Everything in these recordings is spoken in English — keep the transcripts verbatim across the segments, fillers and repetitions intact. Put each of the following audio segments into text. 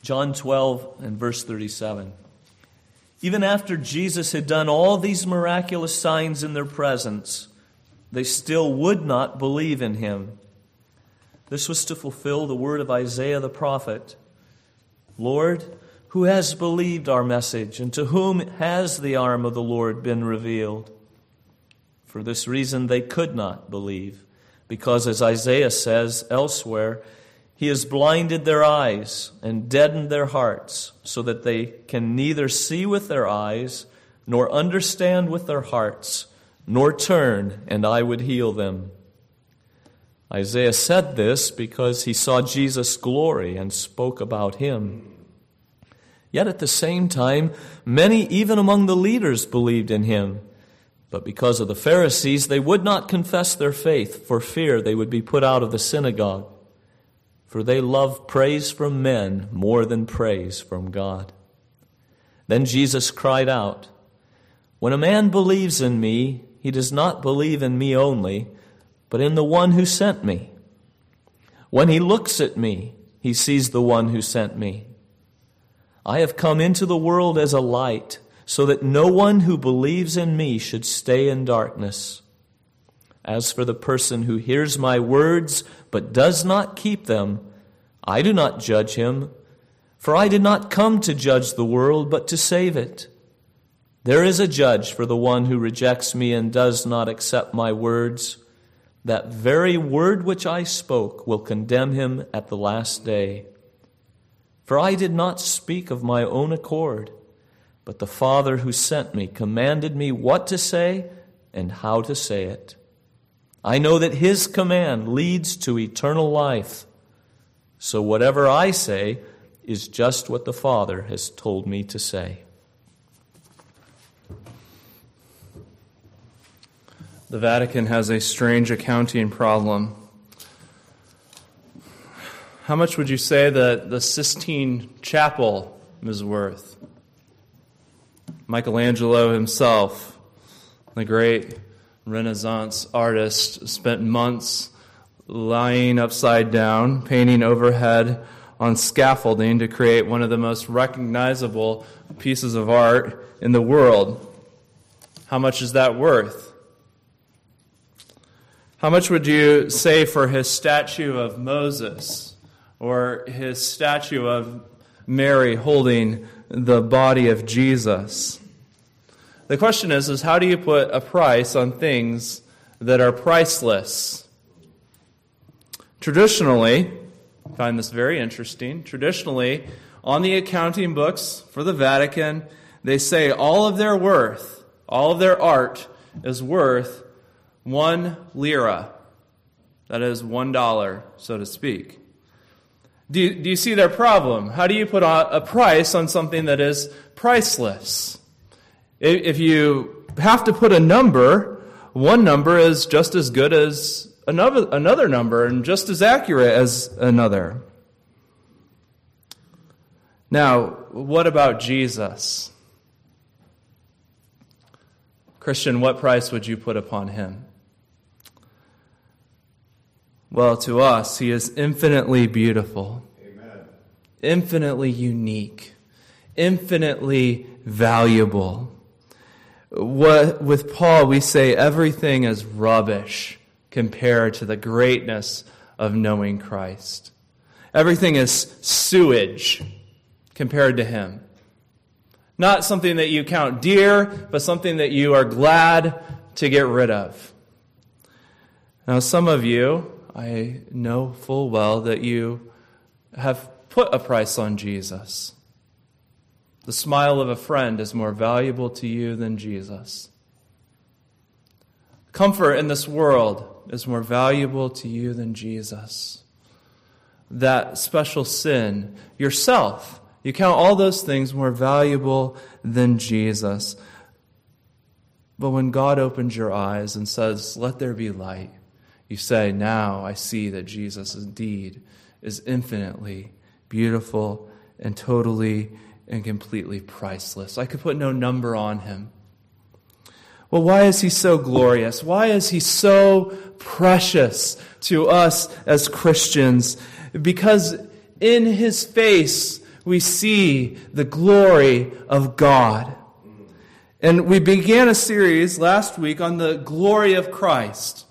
John twelve and verse thirty-seven. Even after Jesus had done all these miraculous signs in their presence, they still would not believe in him. This was to fulfill the word of Isaiah the prophet. Lord, who has believed our message, and to whom has the arm of the Lord been revealed? For this reason they could not believe, because as Isaiah says elsewhere, he has blinded their eyes and deadened their hearts, so that they can neither see with their eyes, nor understand with their hearts, nor turn, and I would heal them. Isaiah said this because he saw Jesus' glory and spoke about him. Yet at the same time, many even among the leaders believed in him. But because of the Pharisees, they would not confess their faith for fear they would be put out of the synagogue. For they love praise from men more than praise from God. Then Jesus cried out, "When a man believes in me, he does not believe in me only, but in the one who sent me. When he looks at me, he sees the one who sent me. I have come into the world as a light, so that no one who believes in me should stay in darkness. As for the person who hears my words but does not keep them, I do not judge him, for I did not come to judge the world, but to save it. There is a judge for the one who rejects me and does not accept my words. That very word which I spoke will condemn him at the last day. For I did not speak of my own accord, but the Father who sent me commanded me what to say and how to say it. I know that his command leads to eternal life. So whatever I say is just what the Father has told me to say." The Vatican has a strange accounting problem. How much would you say that the Sistine Chapel is worth? Michelangelo himself, the great Renaissance artist, spent months lying upside down, painting overhead on scaffolding to create one of the most recognizable pieces of art in the world. How much is that worth? How much would you say for his statue of Moses or his statue of Mary holding the body of Jesus? The question is, is how do you put a price on things that are priceless? Traditionally, I find this very interesting, traditionally, on the accounting books for the Vatican, they say all of their worth, all of their art is worth one lira. That is one dollar, so to speak. Do you, do you see their problem? How do you put a price on something that is priceless? If you have to put a number, one number is just as good as another, another number and just as accurate as another. Now, what about Jesus? Christian, what price would you put upon him? Well, to us, he is infinitely beautiful, Amen. Infinitely unique, infinitely valuable. What, with Paul, we say everything is rubbish compared to the greatness of knowing Christ. Everything is sewage compared to him. Not something that you count dear, but something that you are glad to get rid of. Now, some of you, I know full well that you have put a price on Jesus. The smile of a friend is more valuable to you than Jesus. Comfort in this world is more valuable to you than Jesus. That special sin, yourself, you count all those things more valuable than Jesus. But when God opens your eyes and says, "Let there be light," you say, "Now I see that Jesus indeed is infinitely beautiful and totally and completely priceless. I could put no number on him." Well, why is he so glorious? Why is he so precious to us as Christians? Because in his face we see the glory of God. And we began a series last week on the glory of Christ.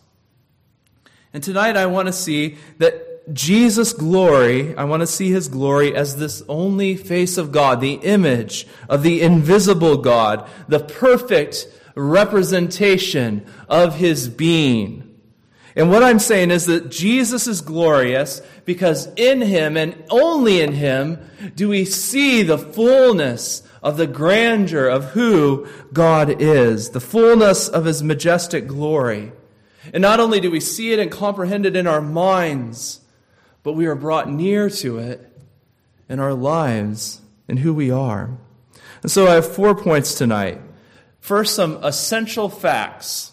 And tonight I want to see that Jesus' glory, I want to see his glory as this only face of God, the image of the invisible God, the perfect representation of his being. And what I'm saying is that Jesus is glorious because in him and only in him do we see the fullness of the grandeur of who God is, the fullness of his majestic glory. And not only do we see it and comprehend it in our minds, but we are brought near to it in our lives and who we are. And so I have four points tonight. First, some essential facts.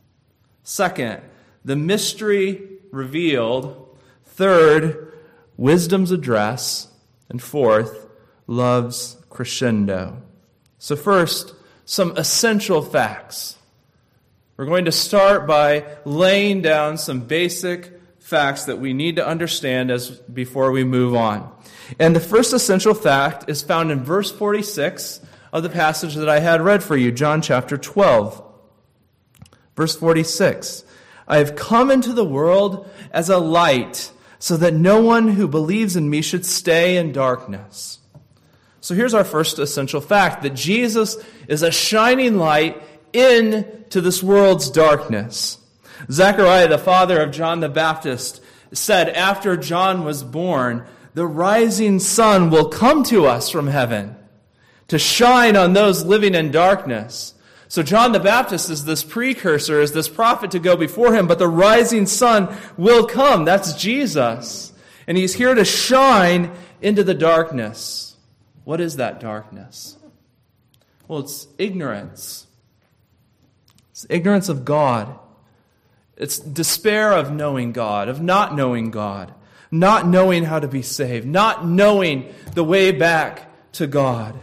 Second, the mystery revealed. Third, wisdom's address. And fourth, love's crescendo. So first, some essential facts. We're going to start by laying down some basic facts that we need to understand as before we move on. And the first essential fact is found in verse forty-six of the passage that I had read for you, John chapter twelve. Verse forty-six, I have come into the world as a light, so that no one who believes in me should stay in darkness. So here's our first essential fact, that Jesus is a shining light into this world's darkness. Zechariah, the father of John the Baptist, said after John was born, the rising sun will come to us from heaven to shine on those living in darkness. So John the Baptist is this precursor, is this prophet to go before him, but the rising sun will come. That's Jesus. And he's here to shine into the darkness. What is that darkness? Well, it's ignorance. It's ignorance of God. It's despair of knowing God, of not knowing God, not knowing how to be saved, not knowing the way back to God.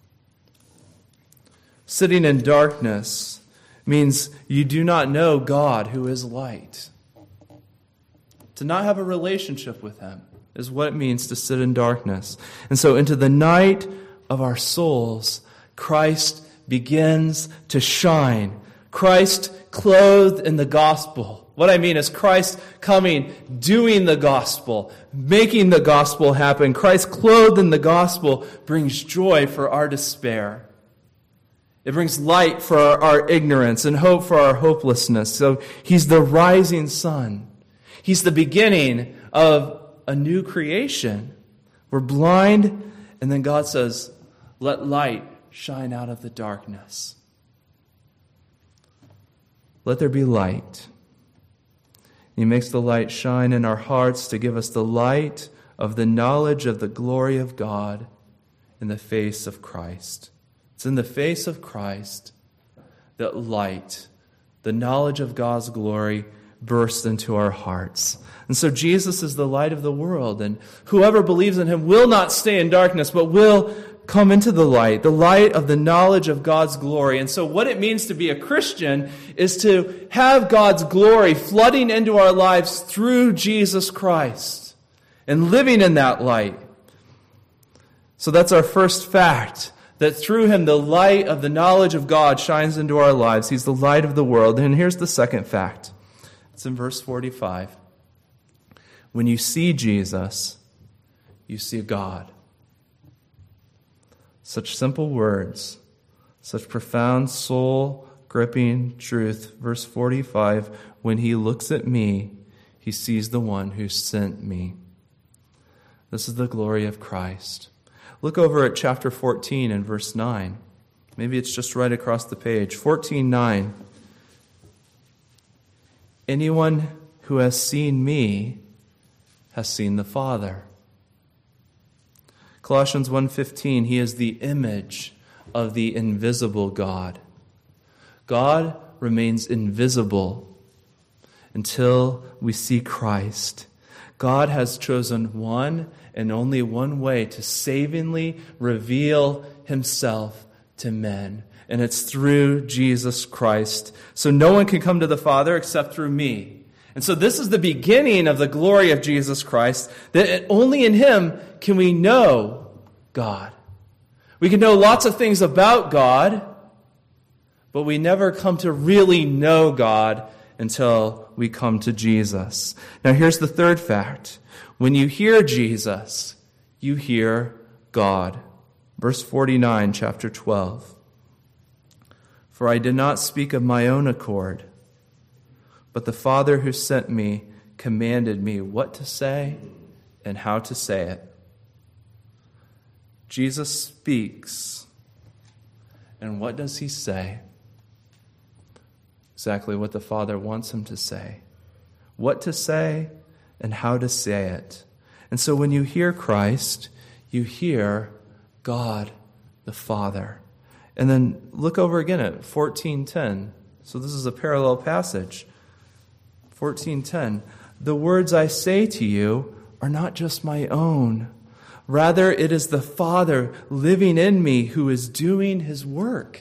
Sitting in darkness means you do not know God, who is light. To not have a relationship with him is what it means to sit in darkness. And so into the night of our souls, Christ begins to shine. Christ clothed in the gospel. What I mean is Christ coming, doing the gospel, making the gospel happen. Christ clothed in the gospel brings joy for our despair. It brings light for our, our ignorance and hope for our hopelessness. So he's the rising sun. He's the beginning of a new creation. We're blind, and then God says, let light shine out of the darkness. Let there be light. He makes the light shine in our hearts to give us the light of the knowledge of the glory of God in the face of Christ. It's in the face of Christ that light, the knowledge of God's glory, bursts into our hearts. And so Jesus is the light of the world, and whoever believes in him will not stay in darkness, but will come into the light, the light of the knowledge of God's glory. And so what it means to be a Christian is to have God's glory flooding into our lives through Jesus Christ and living in that light. So that's our first fact, that through him the light of the knowledge of God shines into our lives. He's the light of the world. And here's the second fact. It's in verse forty-five. When you see Jesus, you see God. Such simple words, such profound soul-gripping truth. Verse forty-five, when he looks at me, he sees the one who sent me. This is the glory of Christ. Look over at chapter fourteen and verse nine. Maybe it's just right across the page. fourteen nine. Anyone who has seen me has seen the Father. Colossians one fifteen, he is the image of the invisible God. God remains invisible until we see Christ. God has chosen one and only one way to savingly reveal himself to men. And it's through Jesus Christ. So no one can come to the Father except through me. And so this is the beginning of the glory of Jesus Christ, that only in him can we know God. We can know lots of things about God, but we never come to really know God until we come to Jesus. Now here's the third fact. When you hear Jesus, you hear God. Verse forty-nine, chapter twelve. For I did not speak of my own accord, but the Father who sent me commanded me what to say and how to say it. Jesus speaks, and what does he say? Exactly what the Father wants him to say. What to say and how to say it. And so when you hear Christ, you hear God the Father. And then look over again at fourteen ten. So this is a parallel passage. fourteen ten. The words I say to you are not just my own. Rather, it is the Father living in me who is doing his work.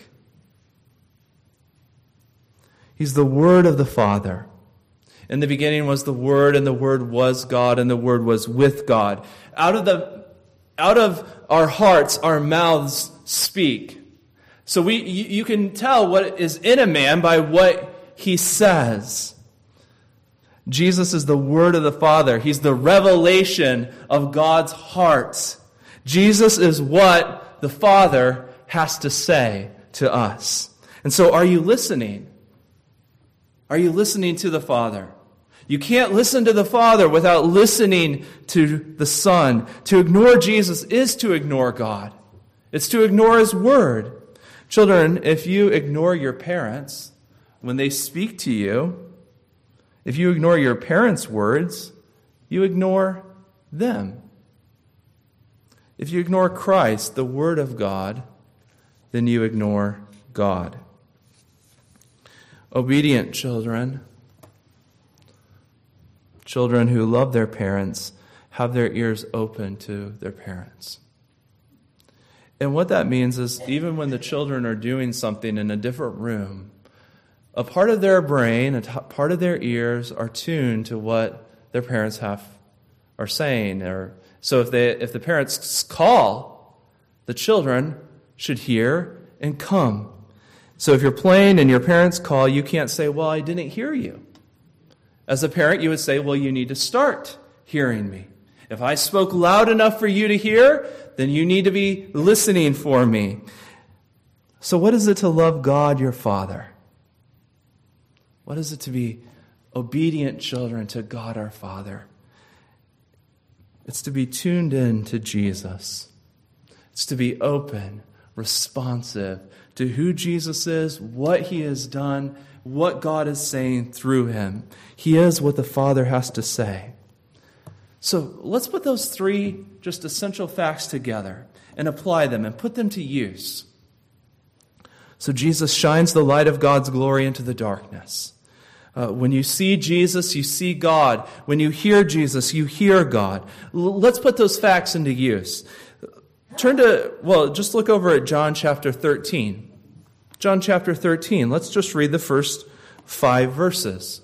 He's the Word of the Father. In the beginning was the Word, and the Word was God, and the Word was with God. Out of the, out of our hearts, our mouths speak. So we, you, you can tell what is in a man by what he says. Jesus is the Word of the Father. He's the revelation of God's heart. Jesus is what the Father has to say to us. And so are you listening? Are you listening to the Father? You can't listen to the Father without listening to the Son. To ignore Jesus is to ignore God. It's to ignore his Word. Children, if you ignore your parents when they speak to you, if you ignore your parents' words, you ignore them. If you ignore Christ, the Word of God, then you ignore God. Obedient children, children who love their parents, have their ears open to their parents. And what that means is even when the children are doing something in a different room, a part of their brain, a t- part of their ears are tuned to what their parents have are saying. Or so if they if the parents call, the children should hear and come. So if you're playing and your parents call, you can't say, well, I didn't hear you. As a parent, you would say, well, you need to start hearing me. If I spoke loud enough for you to hear, then you need to be listening for me. So what is it to love God, your Father? What is it to be obedient children to God, our Father? It's to be tuned in to Jesus. It's to be open, responsive to who Jesus is, what he has done, what God is saying through him. He is what the Father has to say. So let's put those three just essential facts together and apply them and put them to use. So Jesus shines the light of God's glory into the darkness. Uh, when you see Jesus, you see God. When you hear Jesus, you hear God. L- let's put those facts into use. Turn to, well, just look over at John chapter thirteen. John chapter thirteen. Let's just read the first five verses.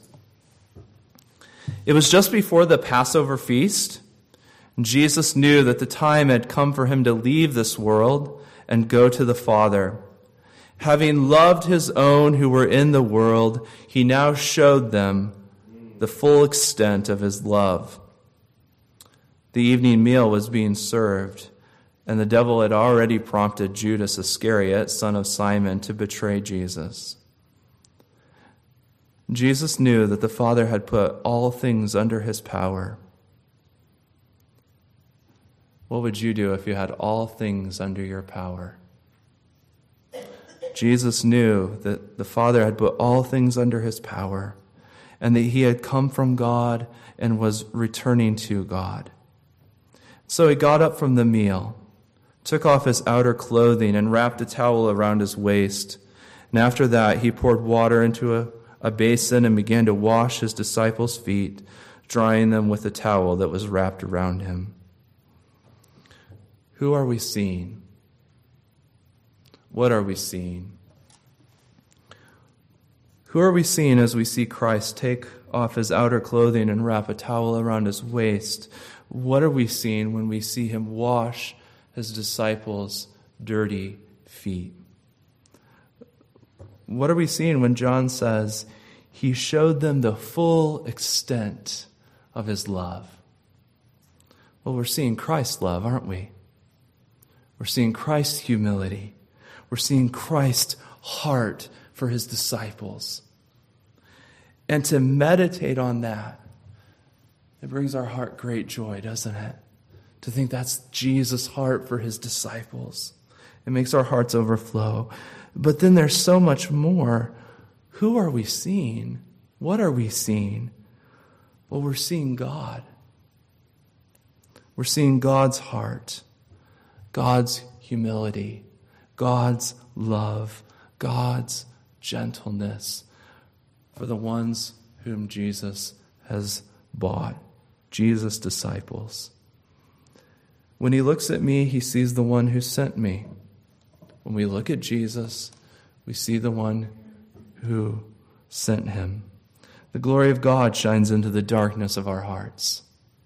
It was just before the Passover feast. Jesus knew that the time had come for him to leave this world and go to the Father. Having loved his own who were in the world, he now showed them the full extent of his love. The evening meal was being served, and the devil had already prompted Judas Iscariot, son of Simon, to betray Jesus. Jesus knew that the Father had put all things under his power. What would you do if you had all things under your power? Jesus knew that the Father had put all things under his power and that he had come from God and was returning to God. So he got up from the meal, took off his outer clothing and wrapped a towel around his waist. And after that, he poured water into a, a basin and began to wash his disciples' feet, drying them with a towel that was wrapped around him. Who are we seeing? What are we seeing? Who are we seeing as we see Christ take off his outer clothing and wrap a towel around his waist? What are we seeing when we see him wash his disciples' dirty feet. What are we seeing when John says he showed them the full extent of his love? Well, we're seeing Christ's love, aren't we? We're seeing Christ's humility. We're seeing Christ's heart for his disciples. And to meditate on that, it brings our heart great joy, doesn't it? To think that's Jesus' heart for his disciples. It makes our hearts overflow. But then there's so much more. Who are we seeing? What are we seeing? Well, we're seeing God. We're seeing God's heart, God's humility, God's love, God's gentleness for the ones whom Jesus has bought, Jesus' disciples. When he looks at me, he sees the one who sent me. When we look at Jesus, we see the one who sent him. The glory of God shines into the darkness of our hearts.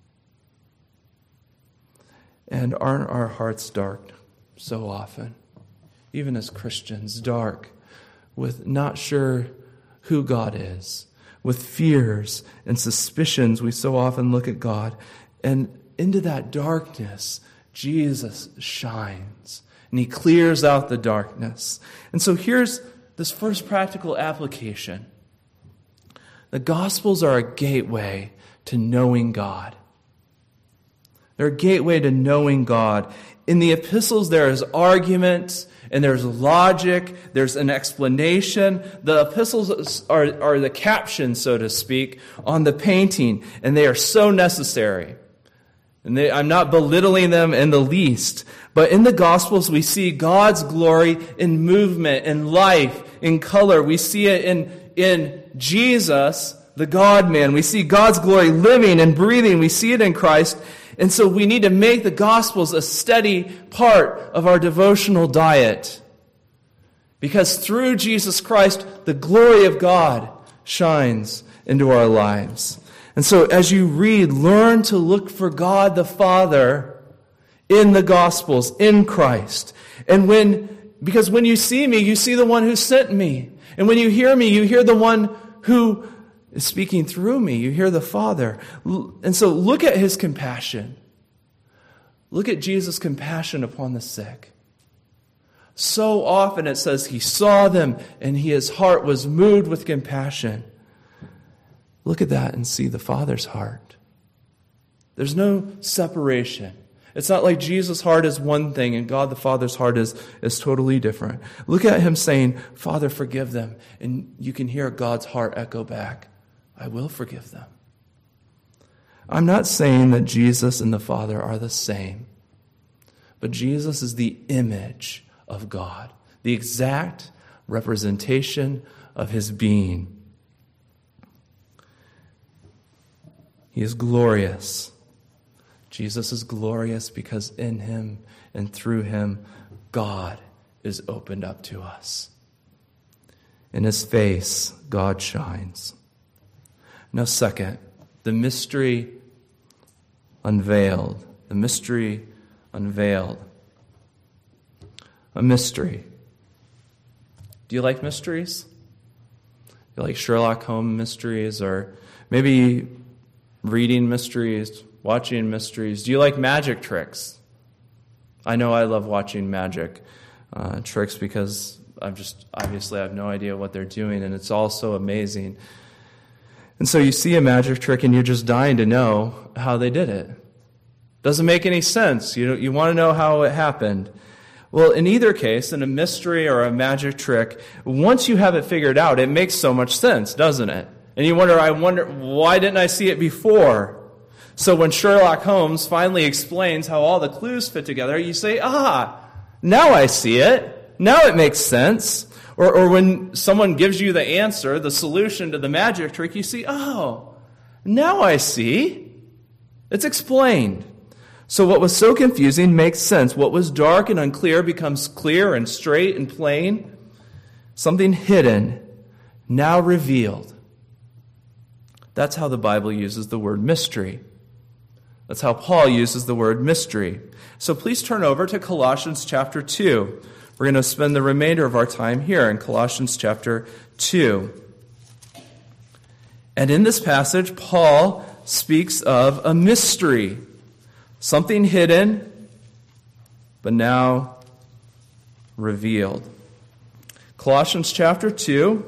And aren't our hearts dark so often, even as Christians, dark, with not sure who God is, with fears and suspicions? We so often look at God, and into that darkness, Jesus shines, and he clears out the darkness. And so here's this first practical application. The Gospels are a gateway to knowing God. They're a gateway to knowing God. In the epistles, there is argument, and there's logic, there's an explanation. The epistles are, are the caption, so to speak, on the painting, and they are so necessary. And they, I'm not belittling them in the least. But in the Gospels, we see God's glory in movement, in life, in color. We see it in, in Jesus, the God-man. We see God's glory living and breathing. We see it in Christ. And so we need to make the Gospels a steady part of our devotional diet. Because through Jesus Christ, the glory of God shines into our lives. And so as you read, learn to look for God the Father in the Gospels, in Christ. And when, because when you see me, you see the one who sent me. And when you hear me, you hear the one who is speaking through me. You hear the Father. And so look at his compassion. Look at Jesus' compassion upon the sick. So often it says he saw them and he, his heart was moved with compassion. Look at that and see the Father's heart. There's no separation. It's not like Jesus' heart is one thing and God the Father's heart is, is totally different. Look at him saying, Father, forgive them. And you can hear God's heart echo back, I will forgive them. I'm not saying that Jesus and the Father are the same, but Jesus is the image of God, the exact representation of his being. He is glorious. Jesus is glorious because in him and through him, God is opened up to us. In his face, God shines. Now, second, the mystery unveiled. The mystery unveiled. A mystery. Do you like mysteries? You like Sherlock Holmes mysteries, or maybe reading mysteries, watching mysteries? Do you like magic tricks? I know I love watching magic uh, tricks because I've just, obviously I have no idea what they're doing, and it's all so amazing. And so you see a magic trick and you're just dying to know how they did it. Doesn't make any sense. You, you want to know how it happened. Well, in either case, in a mystery or a magic trick, once you have it figured out, it makes so much sense, doesn't it? And you wonder, I wonder, why didn't I see it before? So when Sherlock Holmes finally explains how all the clues fit together, you say, ah, now I see it. Now it makes sense. Or, or when someone gives you the answer, the solution to the magic trick, you see, oh, now I see. It's explained. So what was so confusing makes sense. What was dark and unclear becomes clear and straight and plain. Something hidden, now revealed. That's how the Bible uses the word mystery. That's how Paul uses the word mystery. So please turn over to Colossians chapter two. We're going to spend the remainder of our time here in Colossians chapter two. And in this passage, Paul speaks of a mystery, something hidden, but now revealed. Colossians chapter two,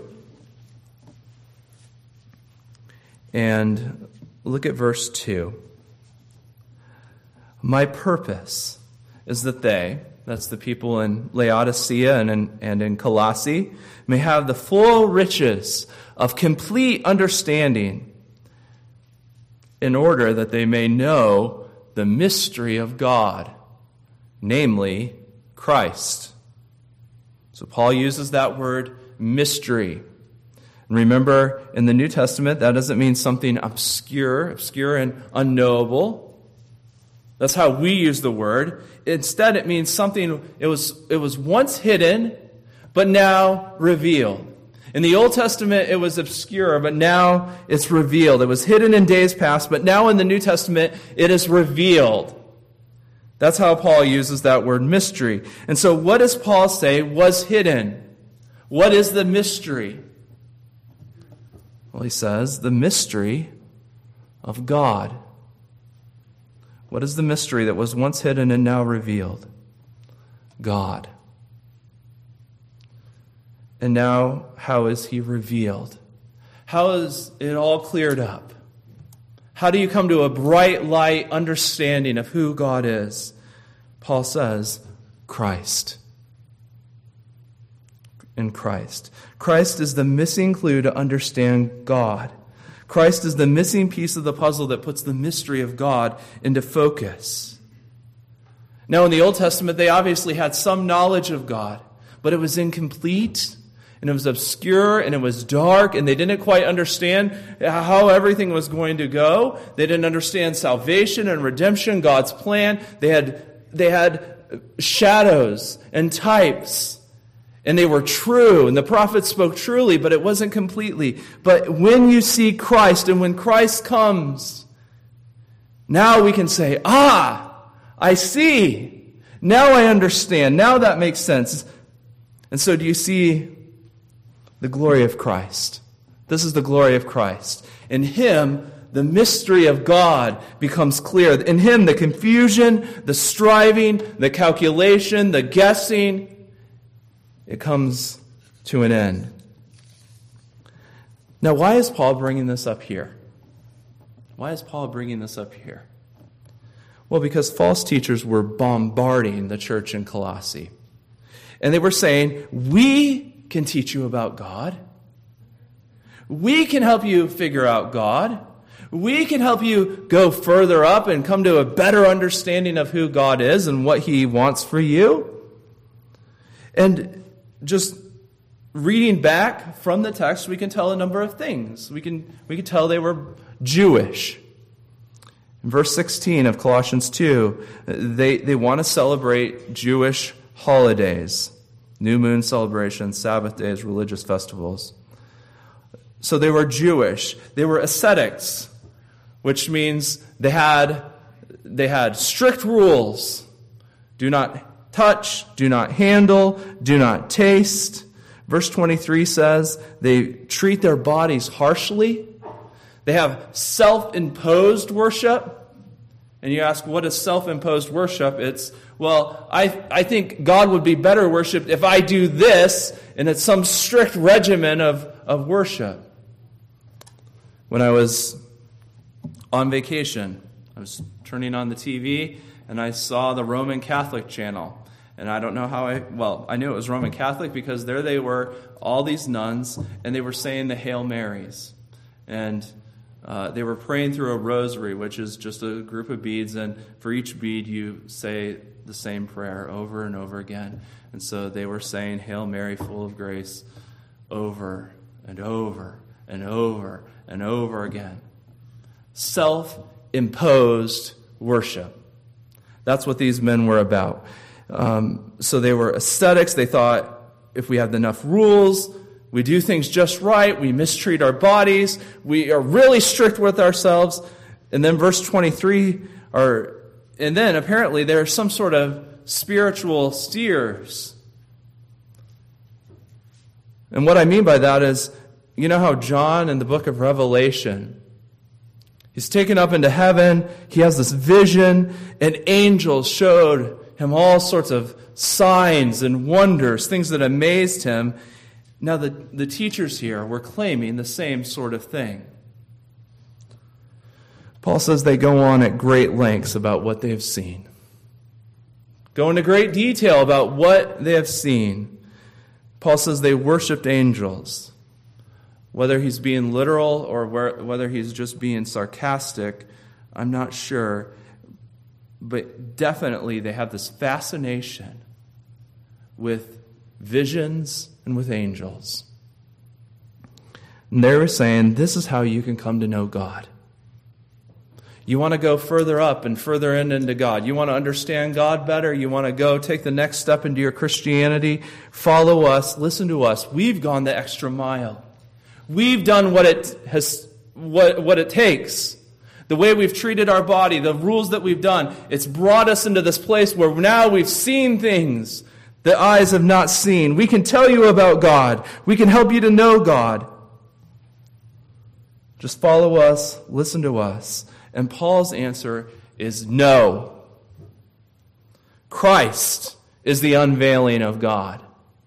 and look at verse two. My purpose is that they, that's the people in Laodicea and in, and in Colossae, may have the full riches of complete understanding, in order that they may know the mystery of God, namely Christ. So Paul uses that word mystery. And remember, in the New Testament, that doesn't mean something obscure, obscure and unknowable. That's how we use the word. Instead, it means something, it was, it was once hidden, but now revealed. In the Old Testament, it was obscure, but now it's revealed. It was hidden in days past, but now in the New Testament, it is revealed. That's how Paul uses that word mystery. And so what does Paul say was hidden? What is the mystery? Well, he says, the mystery of God. What is the mystery that was once hidden and now revealed? God. And now, how is he revealed? How is it all cleared up? How do you come to a bright light understanding of who God is? Paul says, Christ. In Christ. Christ is the missing clue to understand God. Christ is the missing piece of the puzzle that puts the mystery of God into focus. Now, in the Old Testament, they obviously had some knowledge of God, but it was incomplete. And it was obscure, and it was dark, and they didn't quite understand how everything was going to go. They didn't understand salvation and redemption, God's plan. They had, they had shadows and types, and they were true, and the prophets spoke truly, but it wasn't completely. But when you see Christ, and when Christ comes, now we can say, ah, I see. Now I understand. Now that makes sense. And so do you see the glory of Christ? This is the glory of Christ. In Him, the mystery of God becomes clear. In Him, the confusion, the striving, the calculation, the guessing, it comes to an end. Now, why is Paul bringing this up here? Why is Paul bringing this up here? Well, because false teachers were bombarding the church in Colossae. And they were saying, we can teach you about God. We can help you figure out God. We can help you go further up and come to a better understanding of who God is and what He wants for you. And just reading back from the text, we can tell a number of things. We can, we can tell they were Jewish. In verse sixteen of Colossians two, they, they want to celebrate Jewish holidays. New moon celebrations, Sabbath days, religious festivals. So they were Jewish. They were ascetics, which means they had, they had strict rules. Do not touch, do not handle, do not taste. Verse twenty-three says they treat their bodies harshly. They have self-imposed worship. And you ask, what is self-imposed worship? It's, well, I I think God would be better worshipped if I do this, and it's some strict regimen of, of worship. When I was on vacation, I was turning on the T V, and I saw the Roman Catholic channel. And I don't know how I, well, I knew it was Roman Catholic because there they were, all these nuns, and they were saying the Hail Marys. And Uh, they were praying through a rosary, which is just a group of beads, and for each bead you say the same prayer over and over again. And so they were saying, Hail Mary, full of grace, over and over and over and over again. Self-imposed worship. That's what these men were about. Um, so they were ascetics. They thought, if we have enough rules, we do things just right, we mistreat our bodies, we are really strict with ourselves, And then verse twenty-three, or and then apparently there are some sort of spiritual steers. And what I mean by that is, you know how John in the book of Revelation, he's taken up into heaven, he has this vision, and angels showed him all sorts of signs and wonders, things that amazed him. Now the, the teachers here were claiming the same sort of thing. Paul says they go on at great lengths about what they have seen. Go into great detail about what they have seen. Paul says they worshipped angels. Whether he's being literal or whether he's just being sarcastic, I'm not sure. But definitely they have this fascination with visions and with angels. And they were saying, this is how you can come to know God. You want to go further up and further in into God. You want to understand God better. You want to go take the next step into your Christianity. Follow us. Listen to us. We've gone the extra mile. We've done what it has, what, what it takes. The way we've treated our body, the rules that we've done, it's brought us into this place where now we've seen things that eyes have not seen. We can tell you about God. We can help you to know God. Just follow us. Listen to us. And Paul's answer is no. Christ is the unveiling of God.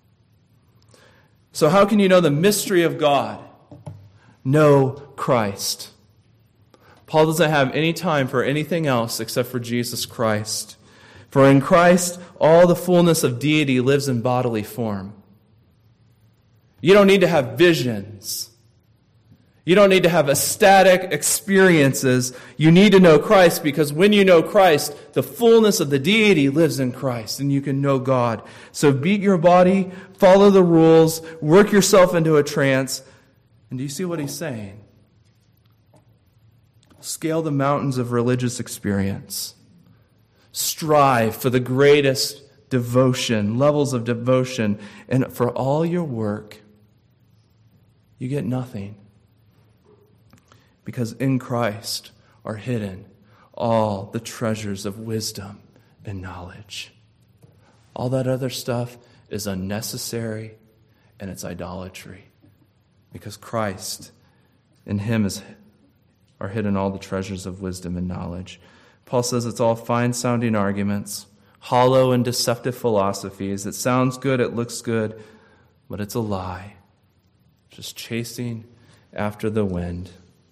So how can you know the mystery of God? Know Christ. Paul doesn't have any time for anything else except for Jesus Christ. For in Christ, all the fullness of deity lives in bodily form. You don't need to have visions. You don't need to have ecstatic experiences. You need to know Christ, because when you know Christ, the fullness of the deity lives in Christ, and you can know God. So beat your body, follow the rules, work yourself into a trance. And do you see what he's saying? Scale the mountains of religious experience. Strive for the greatest devotion, levels of devotion, and for all your work, you get nothing. Because in Christ are hidden all the treasures of wisdom and knowledge. All that other stuff is unnecessary, and it's idolatry. Because Christ, in Him is, are hidden all the treasures of wisdom and knowledge. Paul says it's all fine-sounding arguments, hollow and deceptive philosophies. It sounds good, it looks good, but it's a lie. Just chasing after the wind.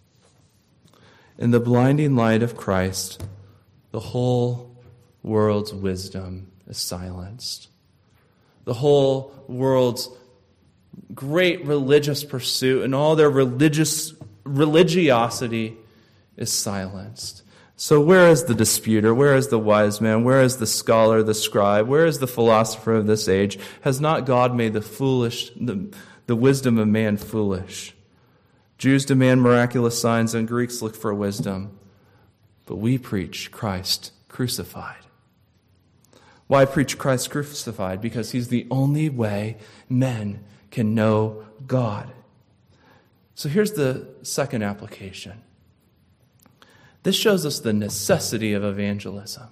In the blinding light of Christ, the whole world's wisdom is silenced. The whole world's great religious pursuit and all their religious religiosity is silenced. So where is the disputer? Where is the wise man? Where is the scholar, the scribe? Where is the philosopher of this age? Has not God made the foolish, the, the wisdom of man foolish? Jews demand miraculous signs and Greeks look for wisdom. But we preach Christ crucified. Why preach Christ crucified? Because He's the only way men can know God. So here's the second application. This shows us the necessity of evangelism.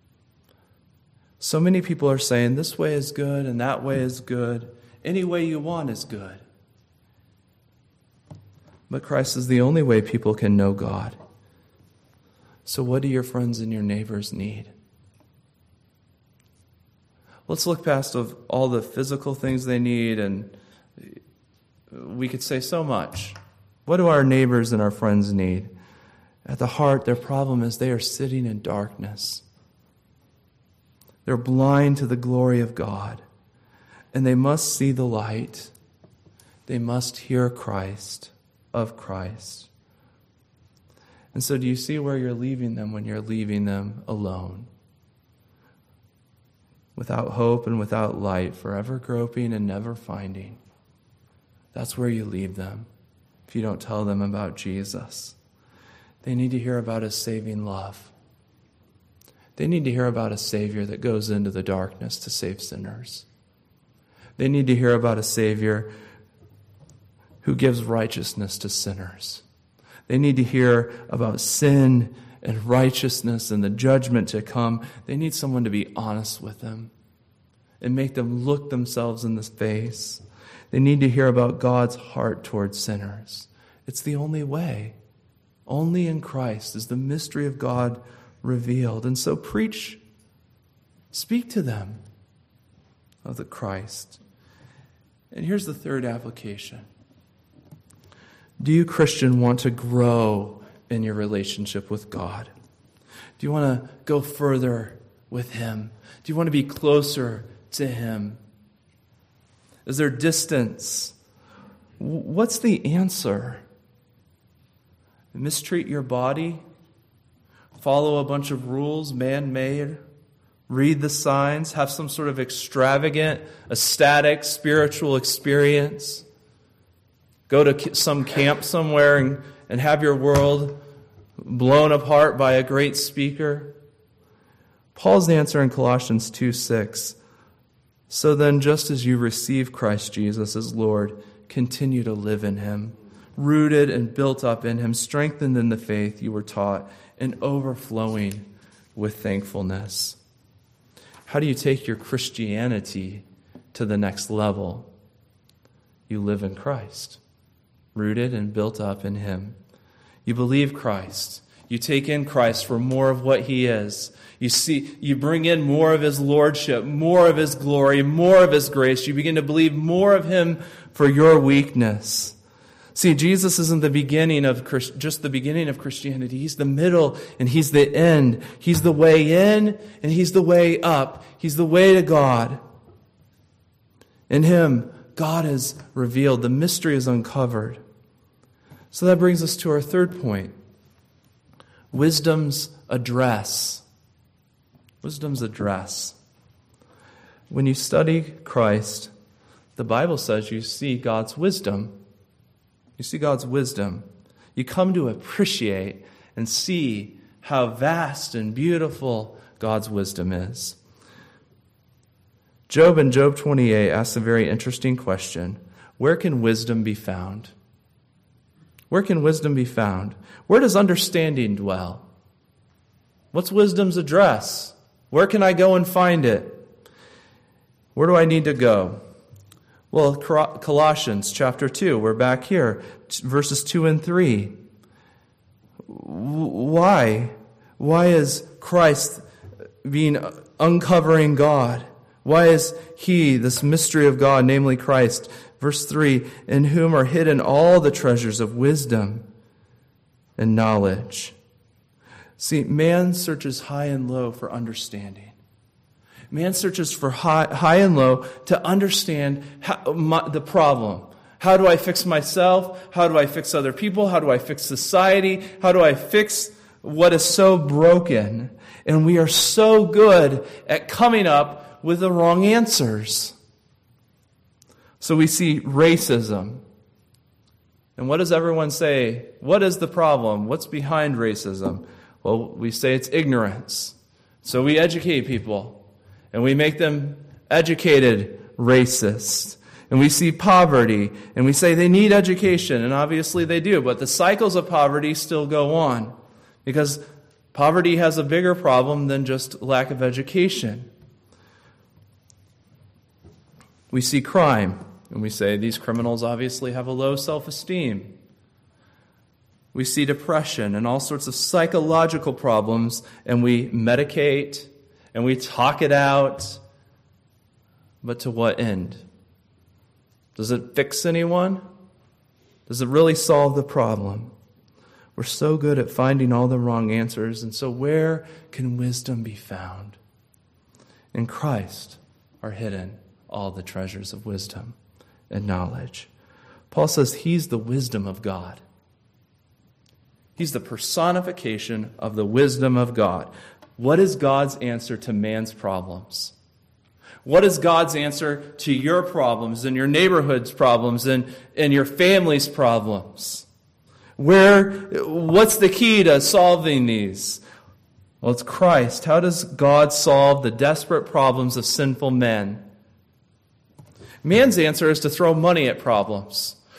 So many people are saying this way is good and that way is good. Any way you want is good. But Christ is the only way people can know God. So what do your friends and your neighbors need? Let's look past of all the physical things they need, and we could say so much. What do our neighbors and our friends need? At the heart, their problem is they are sitting in darkness. They're blind to the glory of God, and they must see the light. They must hear Christ. Of Christ. And so do you see where you're leaving them when you're leaving them alone? Without hope and without light, forever groping and never finding. That's where you leave them if you don't tell them about Jesus. They need to hear about His saving love. They need to hear about a Savior that goes into the darkness to save sinners. They need to hear about a Savior who gives righteousness to sinners. They need to hear about sin and righteousness and the judgment to come. They need someone to be honest with them and make them look themselves in the face. They need to hear about God's heart towards sinners. It's the only way. Only in Christ is the mystery of God revealed. And so preach, speak to them of the Christ. And here's the third application. Do you, Christian, want to grow in your relationship with God? Do you want to go further with Him? Do you want to be closer to Him? Is there distance? What's the answer? Mistreat your body? Follow a bunch of rules, man-made? Read the signs? Have some sort of extravagant, ecstatic, spiritual experience? Go to some camp somewhere and, and have your world blown apart by a great speaker? Paul's answer in Colossians two six, so then just as you receive Christ Jesus as Lord, continue to live in Him, rooted and built up in Him, strengthened in the faith you were taught, and overflowing with thankfulness. How do you take your Christianity to the next level? You live in Christ, rooted and built up in Him. You believe Christ. You take in Christ for more of what He is. You see, you bring in more of His lordship, more of His glory, more of His grace. You begin to believe more of Him for your weakness. See, Jesus isn't the beginning of Christ, just the beginning of Christianity. He's the middle and He's the end. He's the way in and He's the way up. He's the way to God. In Him, God is revealed. The mystery is uncovered. So that brings us to our third point. Wisdom's address. Wisdom's address. When you study Christ, the Bible says you see God's wisdom. You see God's wisdom. You come to appreciate and see how vast and beautiful God's wisdom is. Job in Job twenty-eight asks a very interesting question. Where can wisdom be found? Where can wisdom be found? Where does understanding dwell? What's wisdom's address? Where can I go and find it? Where do I need to go? Well, Colossians chapter two, we're back here, verses two and three. Why? Why is Christ being uncovering God? Why is He, this mystery of God, namely Christ? Verse three, in whom are hidden all the treasures of wisdom and knowledge. See, man searches high and low for understanding. Man searches for high, high and low to understand how, my, the problem. How do I fix myself? How do I fix other people? How do I fix society? How do I fix what is so broken? And we are so good at coming up with the wrong answers. So we see racism. And what does everyone say? What is the problem? What's behind racism? Well, we say it's ignorance. So we educate people. And we make them educated racists. And we see poverty. And we say they need education. And obviously they do. But the cycles of poverty still go on. Because poverty has a bigger problem than just lack of education. We see crime. And we say these criminals obviously have a low self-esteem. We see depression and all sorts of psychological problems, and we medicate and we talk it out. But to what end? Does it fix anyone? Does it really solve the problem? We're so good at finding all the wrong answers, and so where can wisdom be found? In Christ are hidden all the treasures of wisdom and knowledge. Paul says He's the wisdom of God. He's the personification of the wisdom of God. What is God's answer to man's problems? What is God's answer to your problems and your neighborhood's problems and, and your family's problems? Where, what's the key to solving these? Well, it's Christ. How does God solve the desperate problems of sinful men? Man's answer is to throw money at problems,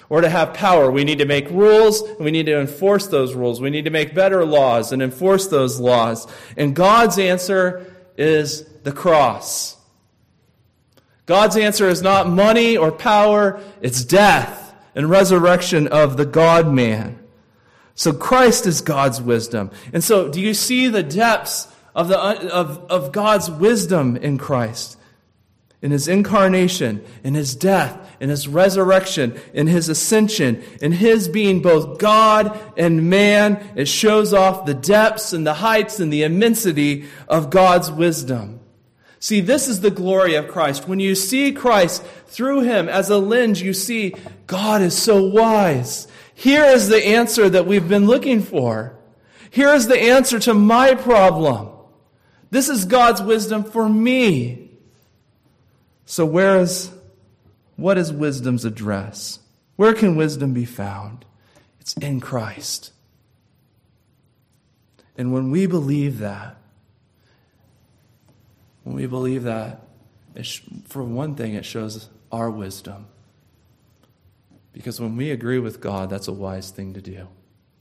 Or to have power, we need to make rules, and we need to enforce those rules. We need to make better laws and enforce those laws. And God's answer is the cross. God's answer is not money or power, it's death and resurrection of the God-man. So Christ is God's wisdom. And so do you see the depths of, the, of, of God's wisdom in Christ? In His incarnation, in His death, in His resurrection, in His ascension, in His being both God and man, it shows off the depths and the heights and the immensity of God's wisdom. See, this is the glory of Christ. When you see Christ through Him as a lens, you see God is so wise. Here is the answer that we've been looking for. Here is the answer to my problem. This is God's wisdom for me. So where is, what is wisdom's address? Where can wisdom be found? It's in Christ. And when we believe that, when we believe that, it sh- for one thing, it shows our wisdom. Because when we agree with God, that's a wise thing to do.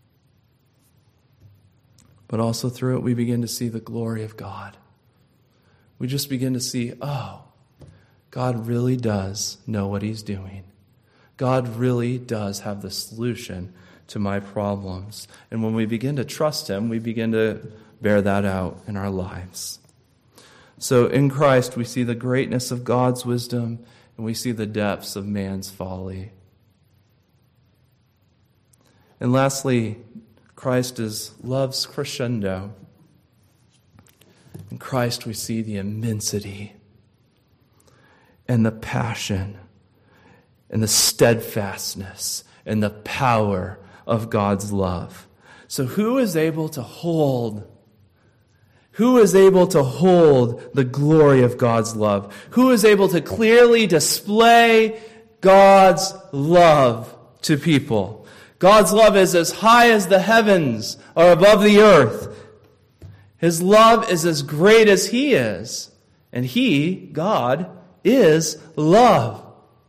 But also through it, we begin to see the glory of God. We just begin to see, oh, God really does know what He's doing. God really does have the solution to my problems. And when we begin to trust Him, we begin to bear that out in our lives. So in Christ, we see the greatness of God's wisdom, and we see the depths of man's folly. And lastly, Christ is love's crescendo. In Christ, we see the immensity and the passion and the steadfastness and the power of God's love. So who is able to hold Who is able to hold the glory of God's love? Who is able to clearly display God's love to people? God's love is as high as the heavens are above the earth. His love is as great as He is. And He, God, is love.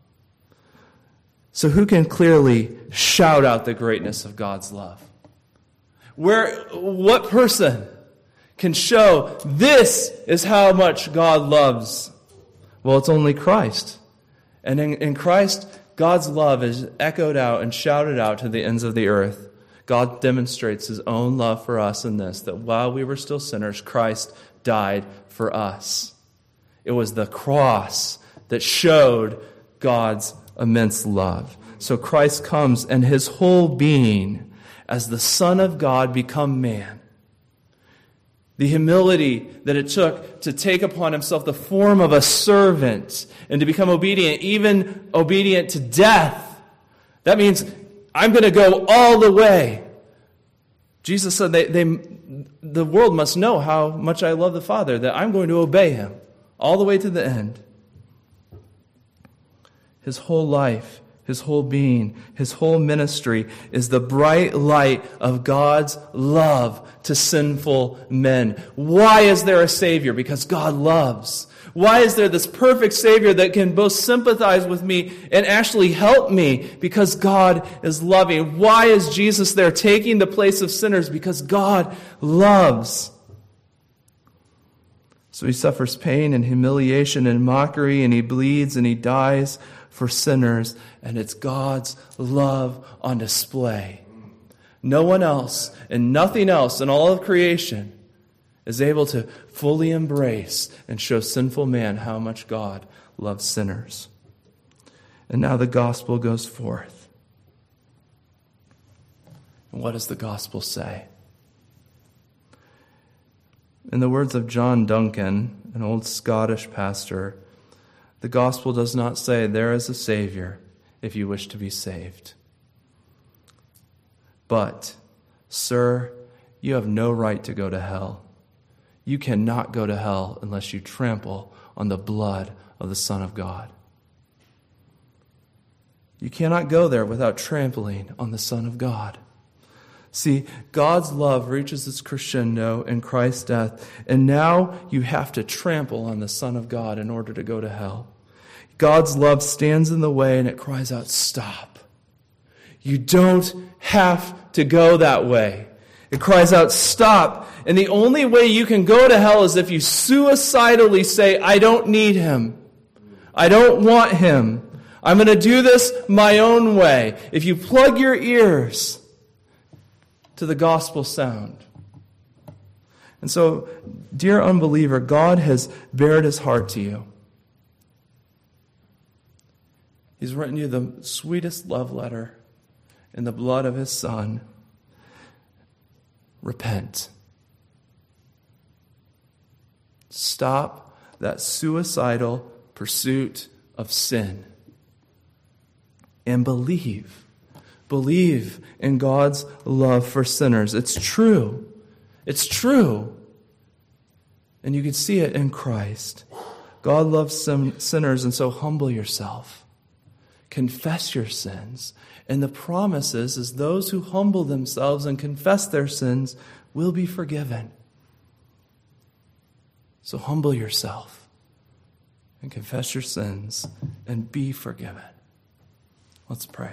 So who can clearly shout out the greatness of God's love? Where, what person can show this is how much God loves? Well, it's only Christ. And in, in Christ, God's love is echoed out and shouted out to the ends of the earth. God demonstrates His own love for us in this, that while we were still sinners, Christ died for us. It was the cross that showed God's immense love. So Christ comes, and His whole being, as the Son of God, become man. The humility that it took to take upon Himself the form of a servant and to become obedient, even obedient to death. That means I'm going to go all the way. Jesus said they, they, the world must know how much I love the Father, that I'm going to obey Him all the way to the end. His whole life, His whole being, His whole ministry is the bright light of God's love to sinful men. Why is there a Savior? Because God loves. Why is there this perfect Savior that can both sympathize with me and actually help me? Because God is loving. Why is Jesus there taking the place of sinners? Because God loves. So He suffers pain and humiliation and mockery, and He bleeds and He dies for sinners, and it's God's love on display. No one else and nothing else in all of creation is able to fully embrace and show sinful man how much God loves sinners. And now the gospel goes forth. And what does the gospel say? In the words of John Duncan, an old Scottish pastor, the gospel does not say there is a Savior if you wish to be saved. But, sir, you have no right to go to hell. You cannot go to hell unless you trample on the blood of the Son of God. You cannot go there without trampling on the Son of God. See, God's love reaches its crescendo in Christ's death, and now you have to trample on the Son of God in order to go to hell. God's love stands in the way, and it cries out, "Stop. You don't have to go that way. It cries out, stop. And the only way you can go to hell is if you suicidally say, I don't need him. I don't want him. I'm going to do this my own way. If you plug your ears to the gospel sound. And so, dear unbeliever, God has bared his heart to you. He's written you the sweetest love letter in the blood of his Son. Repent. Stop that suicidal pursuit of sin. And believe. Believe in God's love for sinners. It's true. It's true. And you can see it in Christ. God loves some sinners, and so humble yourself. Confess your sins. And the promise is, is those who humble themselves and confess their sins will be forgiven. So humble yourself and confess your sins and be forgiven. Let's pray.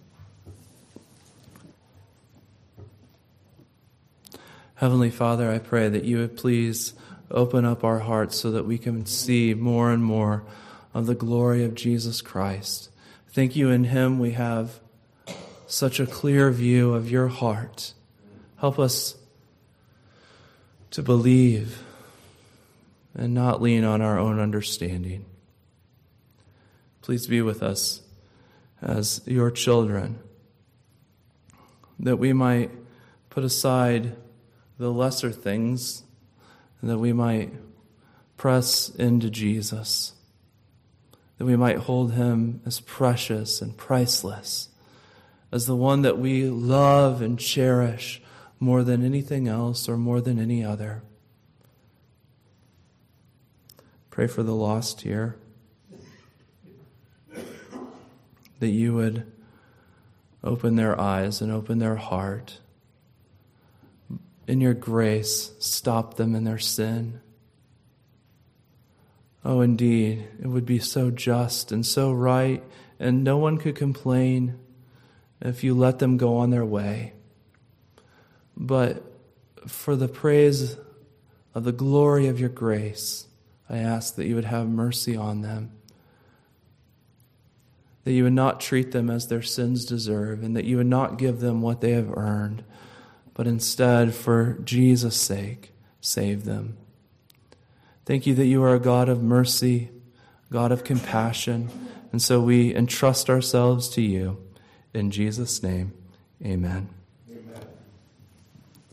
Heavenly Father, I pray that you would please open up our hearts so that we can see more and more of the glory of Jesus Christ. Thank you, in him we have such a clear view of your heart. Help us to believe and not lean on our own understanding. Please be with us as your children, that we might put aside the lesser things, and that we might press into Jesus, that we might hold him as precious and priceless, as the one that we love and cherish more than anything else or more than any other. Pray for the lost here, that you would open their eyes and open their heart. In your grace, stop them in their sin. Oh, indeed, it would be so just and so right, and no one could complain if you let them go on their way. But for the praise of the glory of your grace, I ask that you would have mercy on them, that you would not treat them as their sins deserve, and that you would not give them what they have earned, but instead, for Jesus' sake, save them. Thank you that you are a God of mercy, God of compassion, and so we entrust ourselves to you. In Jesus' name, amen.